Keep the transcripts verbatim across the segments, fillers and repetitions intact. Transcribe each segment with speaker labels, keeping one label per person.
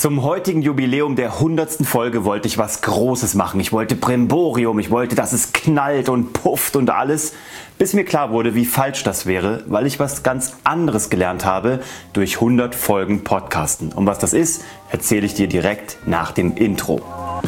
Speaker 1: Zum heutigen Jubiläum der hundertsten Folge wollte ich was Großes machen. Ich wollte Brimborium, ich wollte, dass es knallt und pufft und alles, bis mir klar wurde, wie falsch das wäre, weil ich was ganz anderes gelernt habe durch hundert Folgen Podcasten. Und was das ist, erzähle ich dir direkt nach dem Intro.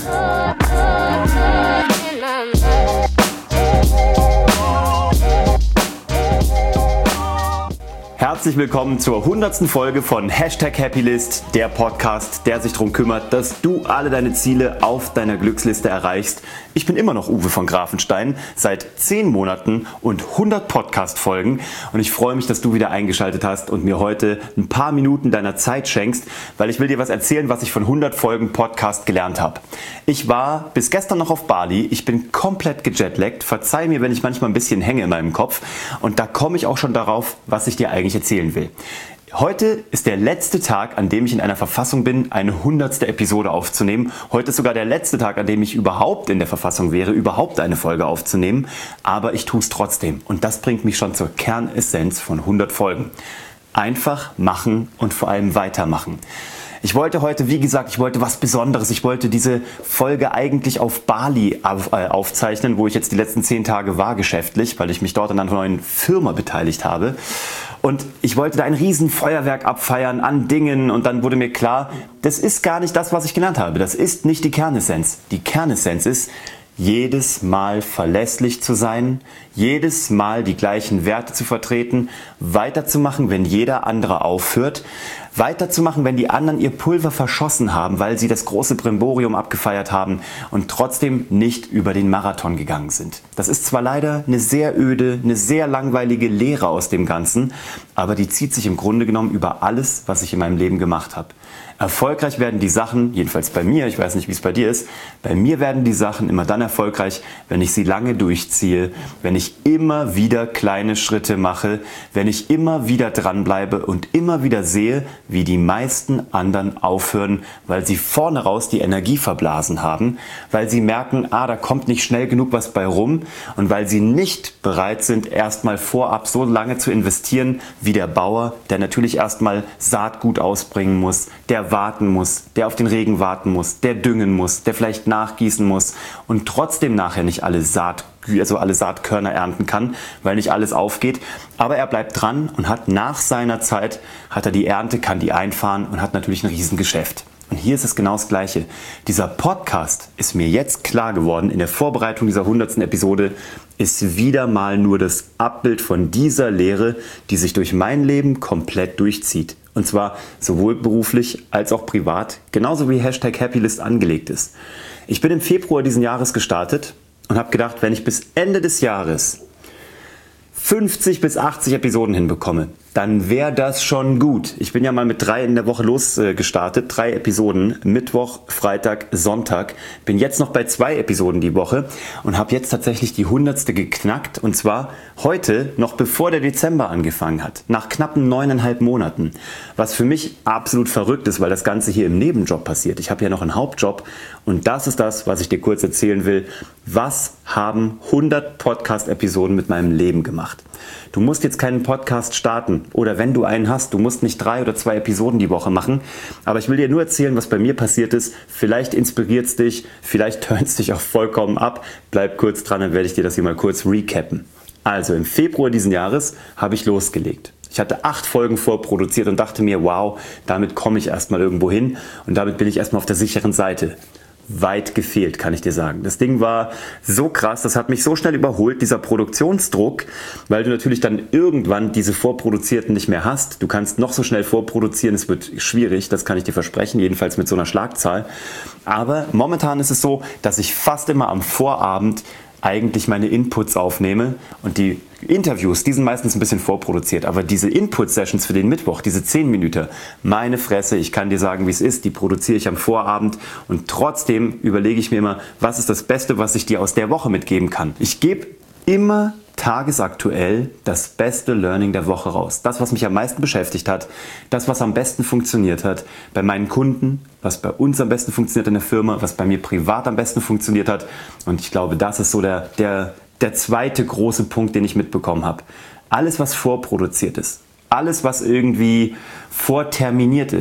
Speaker 1: Herzlich willkommen zur hundertsten Folge von Hashtag Happylist, der Podcast, der sich darum kümmert, dass du alle deine Ziele auf deiner Glücksliste erreichst. Ich bin immer noch Uwe von Grafenstein, seit zehn Monaten und hundert Podcast-Folgen und ich freue mich, dass du wieder eingeschaltet hast und mir heute ein paar Minuten deiner Zeit schenkst, weil ich will dir was erzählen, was ich von hundert Folgen Podcast gelernt habe. Ich war bis gestern noch auf Bali, ich bin komplett gejetlaggt, verzeih mir, wenn ich manchmal ein bisschen hänge in meinem Kopf und da komme ich auch schon darauf, was ich dir eigentlich erzählen will. Heute ist der letzte Tag, an dem ich in einer Verfassung bin, eine hundertste Episode aufzunehmen. Heute ist sogar der letzte Tag, an dem ich überhaupt in der Verfassung wäre, überhaupt eine Folge aufzunehmen. Aber ich tue es trotzdem. Und das bringt mich schon zur Kernessenz von hundert Folgen. Einfach machen und vor allem weitermachen. Ich wollte heute, wie gesagt, ich wollte was Besonderes. Ich wollte diese Folge eigentlich auf Bali auf, äh, aufzeichnen, wo ich jetzt die letzten zehn Tage war geschäftlich, weil ich mich dort an einer neuen Firma beteiligt habe. Und ich wollte da ein riesen Feuerwerk abfeiern an Dingen und dann wurde mir klar, das ist gar nicht das, was ich genannt habe. Das ist nicht die Kernessenz. Die Kernessenz ist, jedes Mal verlässlich zu sein, jedes Mal die gleichen Werte zu vertreten, weiterzumachen, wenn jeder andere aufhört, weiterzumachen, wenn die anderen ihr Pulver verschossen haben, weil sie das große Brimborium abgefeiert haben und trotzdem nicht über den Marathon gegangen sind. Das ist zwar leider eine sehr öde, eine sehr langweilige Lehre aus dem Ganzen, aber die zieht sich im Grunde genommen über alles, was ich in meinem Leben gemacht habe. Erfolgreich werden die Sachen, jedenfalls bei mir, ich weiß nicht, wie es bei dir ist, bei mir werden die Sachen immer dann erfolgreich, wenn ich sie lange durchziehe, wenn ich immer wieder kleine Schritte mache, wenn ich immer wieder dranbleibe und immer wieder sehe, wie die meisten anderen aufhören, weil sie vorne raus die Energie verblasen haben, weil sie merken, ah, da kommt nicht schnell genug was bei rum und weil sie nicht bereit sind, erstmal vorab so lange zu investieren wie der Bauer, der natürlich erstmal Saatgut ausbringen muss, der warten muss, der auf den Regen warten muss, der düngen muss, der vielleicht nachgießen muss und trotzdem nachher nicht alle Saat, also alle Saatkörner ernten kann, weil nicht alles aufgeht. Aber er bleibt dran und hat nach seiner Zeit, hat er die Ernte, kann die einfahren und hat natürlich ein Riesengeschäft. Und hier ist es genau das Gleiche. Dieser Podcast ist mir jetzt klar geworden, in der Vorbereitung dieser hundertsten Episode, ist wieder mal nur das Abbild von dieser Lehre, die sich durch mein Leben komplett durchzieht. Und zwar sowohl beruflich als auch privat, genauso wie Hashtag Happylist angelegt ist. Ich bin im Februar diesen Jahres gestartet und habe gedacht, wenn ich bis Ende des Jahres fünfzig bis achtzig Episoden hinbekomme, dann wäre das schon gut. Ich bin ja mal mit drei in der Woche losgestartet, drei Episoden, Mittwoch, Freitag, Sonntag. Bin jetzt noch bei zwei Episoden die Woche und habe jetzt tatsächlich die hundertste geknackt und zwar heute, noch bevor der Dezember angefangen hat, nach knappen neuneinhalb Monaten. Was für mich absolut verrückt ist, weil das Ganze hier im Nebenjob passiert. Ich habe ja noch einen Hauptjob und das ist das, was ich dir kurz erzählen will. Was haben hundert Podcast-Episoden mit meinem Leben gemacht? Du musst jetzt keinen Podcast starten oder wenn du einen hast, du musst nicht drei oder zwei Episoden die Woche machen, aber ich will dir nur erzählen, was bei mir passiert ist. Vielleicht inspiriert es dich, vielleicht turnt es dich auch vollkommen ab. Bleib kurz dran, dann werde ich dir das hier mal kurz recappen. Also im Februar diesen Jahres habe ich losgelegt. Ich hatte acht Folgen vorproduziert und dachte mir, wow, damit komme ich erstmal irgendwo hin und damit bin ich erstmal auf der sicheren Seite. Weit gefehlt, kann ich dir sagen. Das Ding war so krass, das hat mich so schnell überholt, dieser Produktionsdruck, weil du natürlich dann irgendwann diese vorproduzierten nicht mehr hast. Du kannst noch so schnell vorproduzieren, es wird schwierig, das kann ich dir versprechen, jedenfalls mit so einer Schlagzahl. Aber momentan ist es so, dass ich fast immer am Vorabend eigentlich meine Inputs aufnehme und die Interviews, die sind meistens ein bisschen vorproduziert, aber diese Input-Sessions für den Mittwoch, diese zehn Minuten, meine Fresse, ich kann dir sagen, wie es ist, die produziere ich am Vorabend und trotzdem überlege ich mir immer, was ist das Beste, was ich dir aus der Woche mitgeben kann. Ich gebe immer tagesaktuell das beste Learning der Woche raus. Das, was mich am meisten beschäftigt hat, das, was am besten funktioniert hat bei meinen Kunden, was bei uns am besten funktioniert in der Firma, was bei mir privat am besten funktioniert hat. Und ich glaube, das ist so der, der, der zweite große Punkt, den ich mitbekommen habe. Alles, was vorproduziert ist, alles, was irgendwie vorterminiert ist,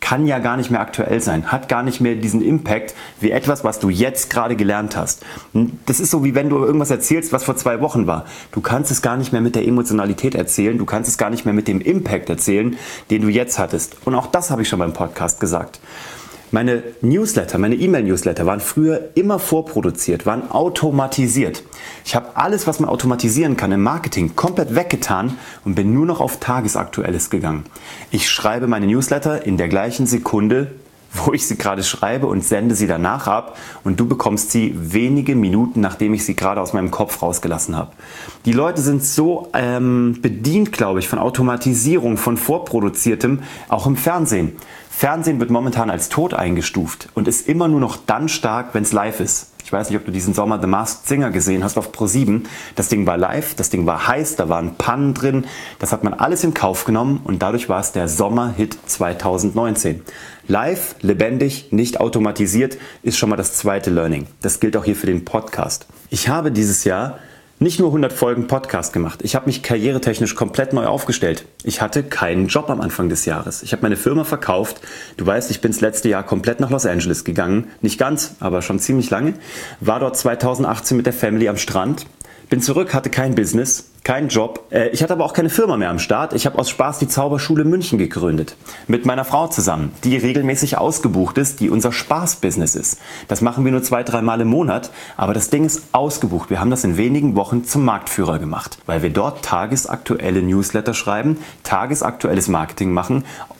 Speaker 1: kann ja gar nicht mehr aktuell sein, hat gar nicht mehr diesen Impact wie etwas, was du jetzt gerade gelernt hast. Das ist so, wie wenn du irgendwas erzählst, was vor zwei Wochen war. Du kannst es gar nicht mehr mit der Emotionalität erzählen, du kannst es gar nicht mehr mit dem Impact erzählen, den du jetzt hattest. Und auch das habe ich schon beim Podcast gesagt. Meine Newsletter, meine E-Mail-Newsletter waren früher immer vorproduziert, waren automatisiert. Ich habe alles, was man automatisieren kann im Marketing, komplett weggetan und bin nur noch auf Tagesaktuelles gegangen. Ich schreibe meine Newsletter in der gleichen Sekunde, wo ich sie gerade schreibe und sende sie danach ab und du bekommst sie wenige Minuten, nachdem ich sie gerade aus meinem Kopf rausgelassen habe. Die Leute sind so ähm, bedient, glaube ich, von Automatisierung, von Vorproduziertem, auch im Fernsehen. Fernsehen wird momentan als tot eingestuft und ist immer nur noch dann stark, wenn es live ist. Ich weiß nicht, ob du diesen Sommer The Masked Singer gesehen hast auf Pro sieben. Das Ding war live, das Ding war heiß, da waren Pannen drin. Das hat man alles in Kauf genommen und dadurch war es der Sommerhit zwanzig neunzehn. Live, lebendig, nicht automatisiert ist schon mal das zweite Learning. Das gilt auch hier für den Podcast. Ich habe dieses Jahr nicht nur hundert Folgen Podcast gemacht. Ich habe mich karrieretechnisch komplett neu aufgestellt. Ich hatte keinen Job am Anfang des Jahres. Ich habe meine Firma verkauft. Du weißt, ich bin das letzte Jahr komplett nach Los Angeles gegangen. Nicht ganz, aber schon ziemlich lange. War dort zwanzig achtzehn mit der Family am Strand. Bin zurück, hatte kein Business, keinen Job. Ich hatte aber auch keine Firma mehr am Start. Ich habe aus Spaß die Zauberschule München gegründet. Mit meiner Frau zusammen, die regelmäßig ausgebucht ist, die unser Spaß-Business ist. Das machen wir nur zwei, drei Mal im Monat, aber das Ding ist ausgebucht. Wir haben das in wenigen Wochen zum Marktführer gemacht, weil wir dort tagesaktuelle Newsletter schreiben, tagesaktuelles Marketing machen,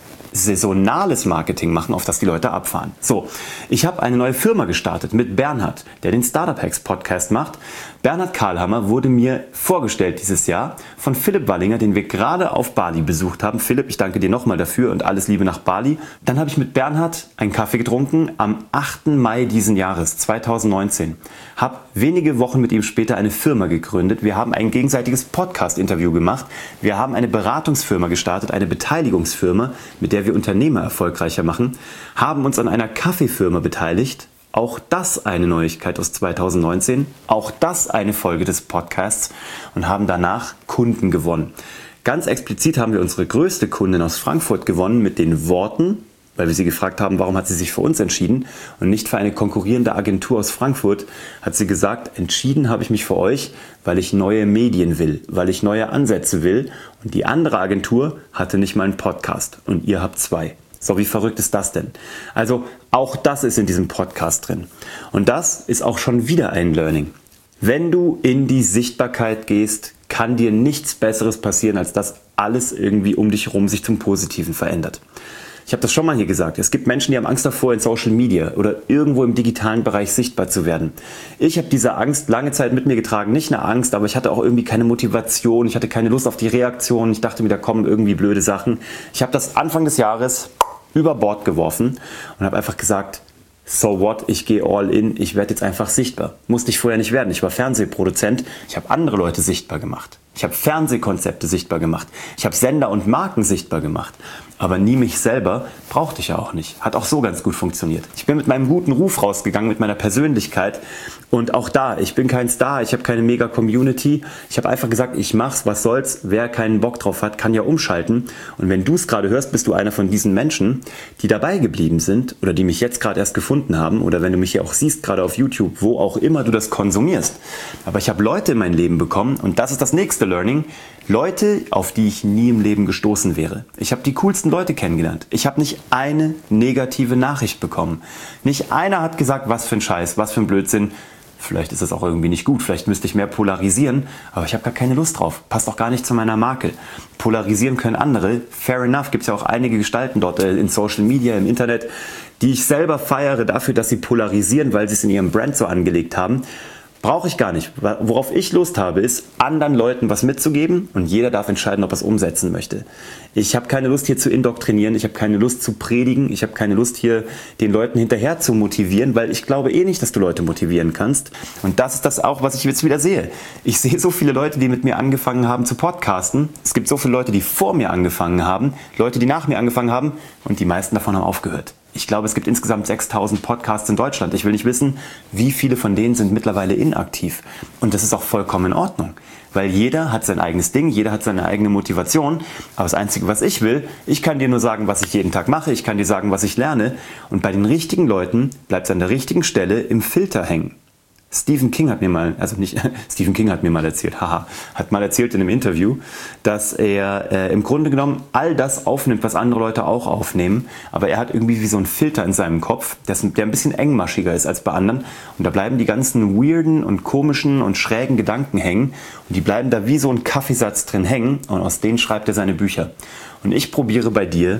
Speaker 1: saisonales Marketing machen, auf das die Leute abfahren. So, ich habe eine neue Firma gestartet mit Bernhard, der den Startup Hacks Podcast macht. Bernhard Karlhammer wurde mir vorgestellt dieses Jahr von Philipp Wallinger, den wir gerade auf Bali besucht haben. Philipp, ich danke dir nochmal dafür und alles Liebe nach Bali. Dann habe ich mit Bernhard einen Kaffee getrunken am achten Mai diesen Jahres, zwanzig neunzehn. Habe wenige Wochen mit ihm später eine Firma gegründet. Wir haben ein gegenseitiges Podcast-Interview gemacht. Wir haben eine Beratungsfirma gestartet, eine Beteiligungsfirma, mit der wir Unternehmer erfolgreicher machen, haben uns an einer Kaffeefirma beteiligt. Auch das eine Neuigkeit aus zwanzig neunzehn, auch das eine Folge des Podcasts und haben danach Kunden gewonnen. Ganz explizit haben wir unsere größte Kundin aus Frankfurt gewonnen mit den Worten, weil wir sie gefragt haben, warum hat sie sich für uns entschieden und nicht für eine konkurrierende Agentur aus Frankfurt, hat sie gesagt, entschieden habe ich mich für euch, weil ich neue Medien will, weil ich neue Ansätze will und die andere Agentur hatte nicht mal einen Podcast und ihr habt zwei. So, wie verrückt ist das denn? Also auch das ist in diesem Podcast drin. Und das ist auch schon wieder ein Learning. Wenn du in die Sichtbarkeit gehst, kann dir nichts Besseres passieren, als dass alles irgendwie um dich herum sich zum Positiven verändert. Ich habe das schon mal hier gesagt. Es gibt Menschen, die haben Angst davor, in Social Media oder irgendwo im digitalen Bereich sichtbar zu werden. Ich habe diese Angst lange Zeit mit mir getragen. Nicht eine Angst, aber ich hatte auch irgendwie keine Motivation. Ich hatte keine Lust auf die Reaktion. Ich dachte mir, da kommen irgendwie blöde Sachen. Ich habe das Anfang des Jahres über Bord geworfen und habe einfach gesagt, so what, ich gehe all in, ich werde jetzt einfach sichtbar. Musste ich vorher nicht werden. Ich war Fernsehproduzent, ich habe andere Leute sichtbar gemacht. Ich habe Fernsehkonzepte sichtbar gemacht. Ich habe Sender und Marken sichtbar gemacht. Aber nie mich selber, brauchte ich ja auch nicht. Hat auch so ganz gut funktioniert. Ich bin mit meinem guten Ruf rausgegangen, mit meiner Persönlichkeit. Und auch da, ich bin kein Star, ich habe keine mega Community. Ich habe einfach gesagt, ich mach's, was soll's. Wer keinen Bock drauf hat, kann ja umschalten. Und wenn du es gerade hörst, bist du einer von diesen Menschen, die dabei geblieben sind oder die mich jetzt gerade erst gefunden haben. Oder wenn du mich hier auch siehst, gerade auf YouTube, wo auch immer du das konsumierst. Aber ich habe Leute in mein Leben bekommen und das ist das nächste Learning. Leute, auf die ich nie im Leben gestoßen wäre. Ich habe die coolsten Leute kennengelernt. Ich habe nicht eine negative Nachricht bekommen. Nicht einer hat gesagt, was für ein Scheiß, was für ein Blödsinn. Vielleicht ist das auch irgendwie nicht gut, vielleicht müsste ich mehr polarisieren, aber ich habe gar keine Lust drauf. Passt auch gar nicht zu meiner Marke. Polarisieren können andere. Fair enough, gibt es ja auch einige Gestalten dort in Social Media, im Internet, die ich selber feiere dafür, dass sie polarisieren, weil sie es in ihrem Brand so angelegt haben. Brauche ich gar nicht. Worauf ich Lust habe, ist, anderen Leuten was mitzugeben und jeder darf entscheiden, ob er es umsetzen möchte. Ich habe keine Lust, hier zu indoktrinieren, ich habe keine Lust zu predigen, ich habe keine Lust, hier den Leuten hinterher zu motivieren, weil ich glaube eh nicht, dass du Leute motivieren kannst. Und das ist das auch, was ich jetzt wieder sehe. Ich sehe so viele Leute, die mit mir angefangen haben zu podcasten. Es gibt so viele Leute, die vor mir angefangen haben, Leute, die nach mir angefangen haben und die meisten davon haben aufgehört. Ich glaube, es gibt insgesamt sechstausend Podcasts in Deutschland. Ich will nicht wissen, wie viele von denen sind mittlerweile inaktiv. Und das ist auch vollkommen in Ordnung. Weil jeder hat sein eigenes Ding, jeder hat seine eigene Motivation. Aber das Einzige, was ich will, ich kann dir nur sagen, was ich jeden Tag mache. Ich kann dir sagen, was ich lerne. Und bei den richtigen Leuten bleibt es an der richtigen Stelle im Filter hängen. Stephen King hat mir mal, also nicht, Stephen King hat mir mal erzählt, haha, hat mal erzählt in einem Interview, dass er äh, im Grunde genommen all das aufnimmt, was andere Leute auch aufnehmen, aber er hat irgendwie wie so einen Filter in seinem Kopf, der, der ein bisschen engmaschiger ist als bei anderen und da bleiben die ganzen weirden und komischen und schrägen Gedanken hängen und die bleiben da wie so ein Kaffeesatz drin hängen und aus denen schreibt er seine Bücher. Und ich probiere bei dir,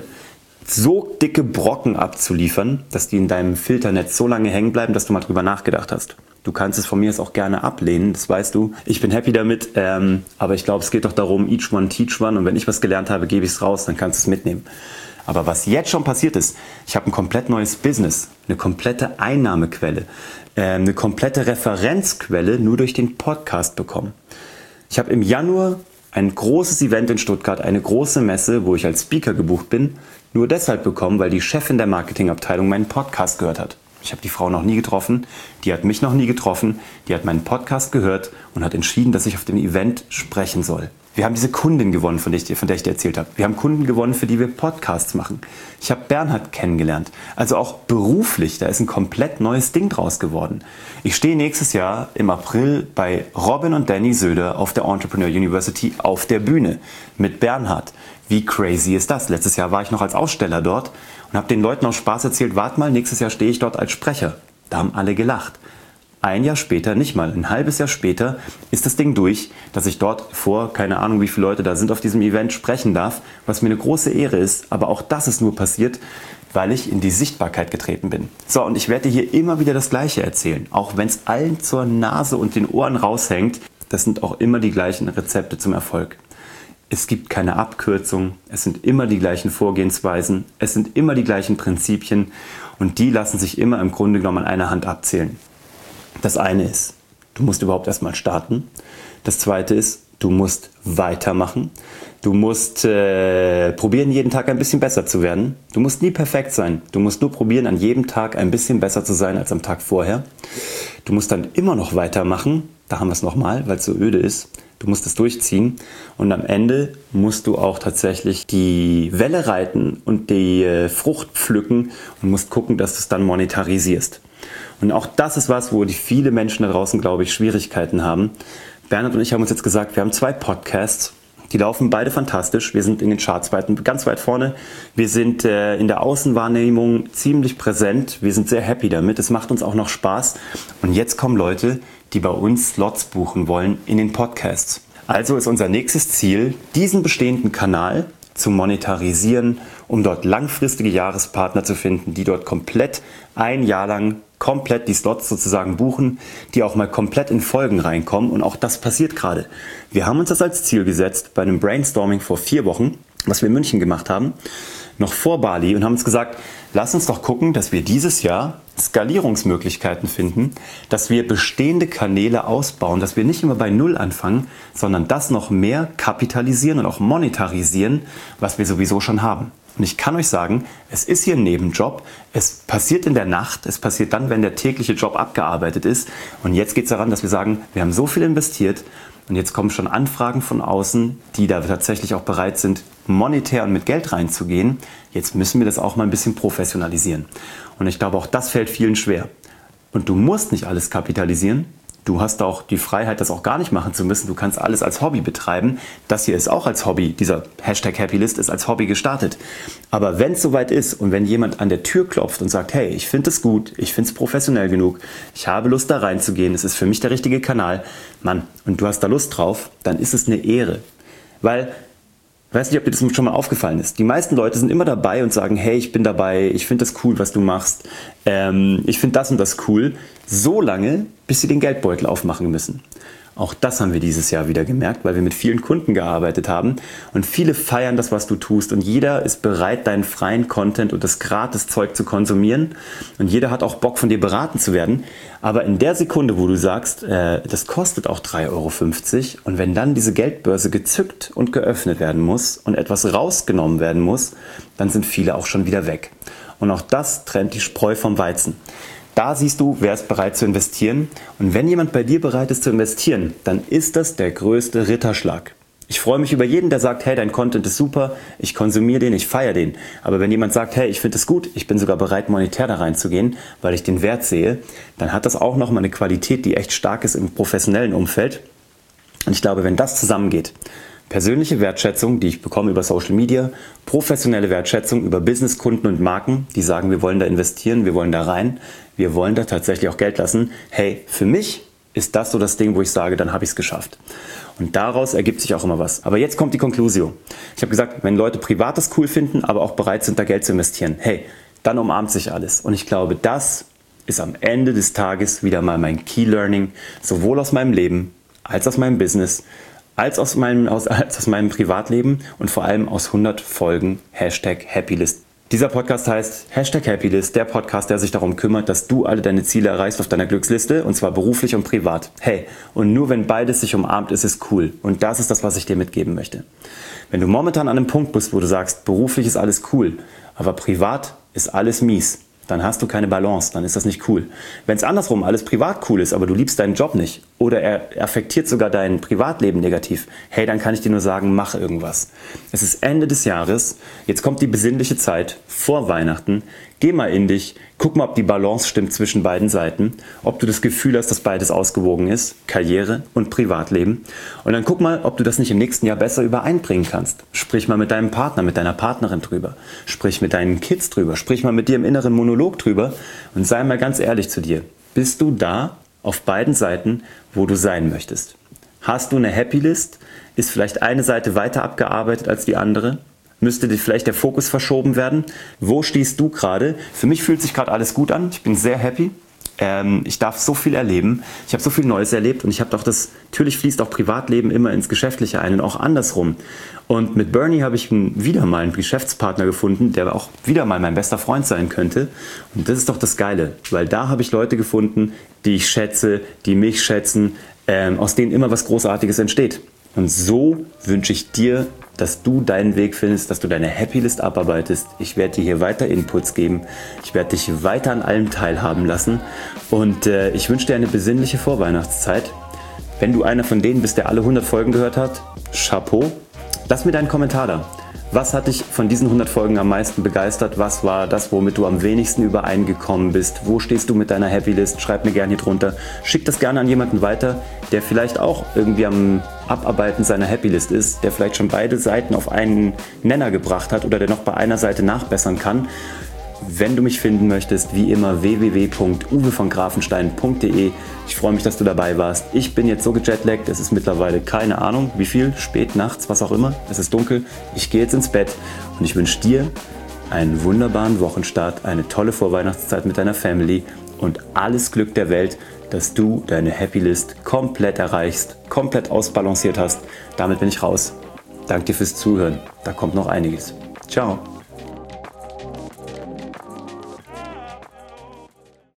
Speaker 1: so dicke Brocken abzuliefern, dass die in deinem Filternetz so lange hängen bleiben, dass du mal drüber nachgedacht hast. Du kannst es von mir jetzt auch gerne ablehnen, das weißt du. Ich bin happy damit, ähm, aber ich glaube, es geht doch darum, each one teach one. Und wenn ich was gelernt habe, gebe ich es raus, dann kannst du es mitnehmen. Aber was jetzt schon passiert ist, ich habe ein komplett neues Business, eine komplette Einnahmequelle, äh, eine komplette Referenzquelle nur durch den Podcast bekommen. Ich habe im Januar ein großes Event in Stuttgart, eine große Messe, wo ich als Speaker gebucht bin, nur deshalb bekommen, weil die Chefin der Marketingabteilung meinen Podcast gehört hat. Ich habe die Frau noch nie getroffen, die hat mich noch nie getroffen, die hat meinen Podcast gehört und hat entschieden, dass ich auf dem Event sprechen soll. Wir haben diese Kundin gewonnen, von der ich dir, von der ich dir erzählt habe. Wir haben Kunden gewonnen, für die wir Podcasts machen. Ich habe Bernhard kennengelernt. Also auch beruflich, da ist ein komplett neues Ding draus geworden. Ich stehe nächstes Jahr im April bei Robin und Danny Söder auf der Entrepreneur University auf der Bühne mit Bernhard. Wie crazy ist das? Letztes Jahr war ich noch als Aussteller dort und habe den Leuten aus Spaß erzählt, wart mal, nächstes Jahr stehe ich dort als Sprecher. Da haben alle gelacht. Ein Jahr später, nicht mal, ein halbes Jahr später ist das Ding durch, dass ich dort vor, keine Ahnung wie viele Leute da sind, auf diesem Event sprechen darf, was mir eine große Ehre ist. Aber auch das ist nur passiert, weil ich in die Sichtbarkeit getreten bin. So, und ich werde dir hier immer wieder das Gleiche erzählen, auch wenn es allen zur Nase und den Ohren raushängt. Das sind auch immer die gleichen Rezepte zum Erfolg. Es gibt keine Abkürzung, es sind immer die gleichen Vorgehensweisen, es sind immer die gleichen Prinzipien und die lassen sich immer im Grunde genommen an einer Hand abzählen. Das eine ist, du musst überhaupt erstmal starten. Das zweite ist, du musst weitermachen. Du musst äh, probieren, jeden Tag ein bisschen besser zu werden. Du musst nie perfekt sein. Du musst nur probieren, an jedem Tag ein bisschen besser zu sein als am Tag vorher. Du musst dann immer noch weitermachen. Da haben wir es nochmal, weil es so öde ist. Du musst es durchziehen und am Ende musst du auch tatsächlich die Welle reiten und die äh, Frucht pflücken und musst gucken, dass du es dann monetarisierst. Und auch das ist was, wo die viele Menschen da draußen, glaube ich, Schwierigkeiten haben. Bernhard und ich haben uns jetzt gesagt, wir haben zwei Podcasts, die laufen beide fantastisch. Wir sind in den Charts weit, ganz weit vorne. Wir sind äh, in der Außenwahrnehmung ziemlich präsent. Wir sind sehr happy damit. Es macht uns auch noch Spaß. Und jetzt kommen Leute, die bei uns Slots buchen wollen in den Podcasts. Also ist unser nächstes Ziel, diesen bestehenden Kanal zu monetarisieren, um dort langfristige Jahrespartner zu finden, die dort komplett ein Jahr lang komplett die Slots sozusagen buchen, die auch mal komplett in Folgen reinkommen. Und auch das passiert gerade. Wir haben uns das als Ziel gesetzt bei einem Brainstorming vor vier Wochen, was wir in München gemacht haben, noch vor Bali und haben uns gesagt, lass uns doch gucken, dass wir dieses Jahr Skalierungsmöglichkeiten finden, dass wir bestehende Kanäle ausbauen, dass wir nicht immer bei Null anfangen, sondern das noch mehr kapitalisieren und auch monetarisieren, was wir sowieso schon haben. Und ich kann euch sagen, es ist hier ein Nebenjob, es passiert in der Nacht, es passiert dann, wenn der tägliche Job abgearbeitet ist. Und jetzt geht es daran, dass wir sagen, wir haben so viel investiert und jetzt kommen schon Anfragen von außen, die da tatsächlich auch bereit sind, monetär und mit Geld reinzugehen. Jetzt müssen wir das auch mal ein bisschen professionalisieren. Und ich glaube, auch das fällt vielen schwer. Und du musst nicht alles kapitalisieren. Du hast auch die Freiheit, das auch gar nicht machen zu müssen. Du kannst alles als Hobby betreiben. Das hier ist auch als Hobby, dieser Hashtag Happylist ist als Hobby gestartet. Aber wenn es soweit ist und wenn jemand an der Tür klopft und sagt, hey, ich finde es gut, ich finde es professionell genug, ich habe Lust da reinzugehen, es ist für mich der richtige Kanal, Mann, und du hast da Lust drauf, dann ist es eine Ehre. Weil, ich weiß nicht, ob dir das schon mal aufgefallen ist. Die meisten Leute sind immer dabei und sagen, hey, ich bin dabei, ich finde das cool, was du machst, ähm, ich finde das und das cool, so lange, bis sie den Geldbeutel aufmachen müssen. Auch das haben wir dieses Jahr wieder gemerkt, weil wir mit vielen Kunden gearbeitet haben und viele feiern das, was du tust und jeder ist bereit, deinen freien Content und das gratis Zeug zu konsumieren und jeder hat auch Bock, von dir beraten zu werden. Aber in der Sekunde, wo du sagst, äh, das kostet auch drei Euro fünfzig und wenn dann diese Geldbörse gezückt und geöffnet werden muss und etwas rausgenommen werden muss, dann sind viele auch schon wieder weg. Und auch das trennt die Spreu vom Weizen. Da siehst du, wer ist bereit zu investieren. Und wenn jemand bei dir bereit ist zu investieren, dann ist das der größte Ritterschlag. Ich freue mich über jeden, der sagt, hey, dein Content ist super, ich konsumiere den, ich feiere den. Aber wenn jemand sagt, hey, ich finde es gut, ich bin sogar bereit, monetär da reinzugehen, weil ich den Wert sehe, dann hat das auch nochmal eine Qualität, die echt stark ist im professionellen Umfeld. Und ich glaube, wenn das zusammengeht, persönliche Wertschätzung, die ich bekomme über Social Media, professionelle Wertschätzung über Businesskunden und Marken, die sagen, wir wollen da investieren, wir wollen da rein, wir wollen da tatsächlich auch Geld lassen. Hey, für mich ist das so das Ding, wo ich sage, dann habe ich es geschafft. Und daraus ergibt sich auch immer was. Aber jetzt kommt die Conclusio. Ich habe gesagt, wenn Leute Privates cool finden, aber auch bereit sind, da Geld zu investieren, hey, dann umarmt sich alles. Und ich glaube, das ist am Ende des Tages wieder mal mein Key Learning, sowohl aus meinem Leben, als aus meinem Business, als aus meinem, aus, als aus meinem Privatleben und vor allem aus hundert Folgen Hashtag Happylist. Dieser Podcast heißt Hashtag Happylist, der Podcast, der sich darum kümmert, dass du alle deine Ziele erreichst auf deiner Glücksliste, und zwar beruflich und privat. Hey, und nur wenn beides sich umarmt, ist es cool. Und das ist das, was ich dir mitgeben möchte. Wenn du momentan an einem Punkt bist, wo du sagst, beruflich ist alles cool, aber privat ist alles mies, dann hast du keine Balance, dann ist das nicht cool. Wenn es andersrum alles privat cool ist, aber du liebst deinen Job nicht oder er affektiert sogar dein Privatleben negativ, hey, dann kann ich dir nur sagen, mach irgendwas. Es ist Ende des Jahres, jetzt kommt die besinnliche Zeit vor Weihnachten, geh mal in dich, guck mal, ob die Balance stimmt zwischen beiden Seiten, ob du das Gefühl hast, dass beides ausgewogen ist, Karriere und Privatleben. Und dann guck mal, ob du das nicht im nächsten Jahr besser übereinbringen kannst. Sprich mal mit deinem Partner, mit deiner Partnerin drüber. Sprich mit deinen Kids drüber. Sprich mal mit dir im inneren Monolog drüber und sei mal ganz ehrlich zu dir. Bist du da auf beiden Seiten, wo du sein möchtest? Hast du eine Happy List? Ist vielleicht eine Seite weiter abgearbeitet als die andere? Müsste dir vielleicht der Fokus verschoben werden? Wo stehst du gerade? Für mich fühlt sich gerade alles gut an. Ich bin sehr happy. Ähm, ich darf so viel erleben. Ich habe so viel Neues erlebt und ich habe doch das, natürlich fließt auch Privatleben immer ins Geschäftliche ein und auch andersrum. Und mit Bernie habe ich wieder mal einen Geschäftspartner gefunden, der auch wieder mal mein bester Freund sein könnte. Und das ist doch das Geile, weil da habe ich Leute gefunden, die ich schätze, die mich schätzen, ähm, aus denen immer was Großartiges entsteht. Und so wünsche ich dir, dass du deinen Weg findest, dass du deine Happylist abarbeitest. Ich werde dir hier weiter Inputs geben. Ich werde dich weiter an allem teilhaben lassen. Und äh, ich wünsche dir eine besinnliche Vorweihnachtszeit. Wenn du einer von denen bist, der alle hundert Folgen gehört hat, Chapeau. Lass mir deinen Kommentar da. Was hat dich von diesen hundert Folgen am meisten begeistert? Was war das, womit du am wenigsten übereingekommen bist? Wo stehst du mit deiner Happylist? Schreib mir gerne hier drunter. Schick das gerne an jemanden weiter, der vielleicht auch irgendwie am Abarbeiten seiner Happylist ist, der vielleicht schon beide Seiten auf einen Nenner gebracht hat oder der noch bei einer Seite nachbessern kann. Wenn du mich finden möchtest, wie immer w w w punkt uwe von grafenstein punkt de. Ich freue mich, dass du dabei warst. Ich bin jetzt so gejetlaggt, es ist mittlerweile keine Ahnung, wie viel, spät, nachts, was auch immer. Es ist dunkel, ich gehe jetzt ins Bett und ich wünsche dir einen wunderbaren Wochenstart, eine tolle Vorweihnachtszeit mit deiner Family und alles Glück der Welt, dass du deine Happylist komplett erreichst, komplett ausbalanciert hast. Damit bin ich raus. Danke dir fürs Zuhören. Da kommt noch einiges. Ciao.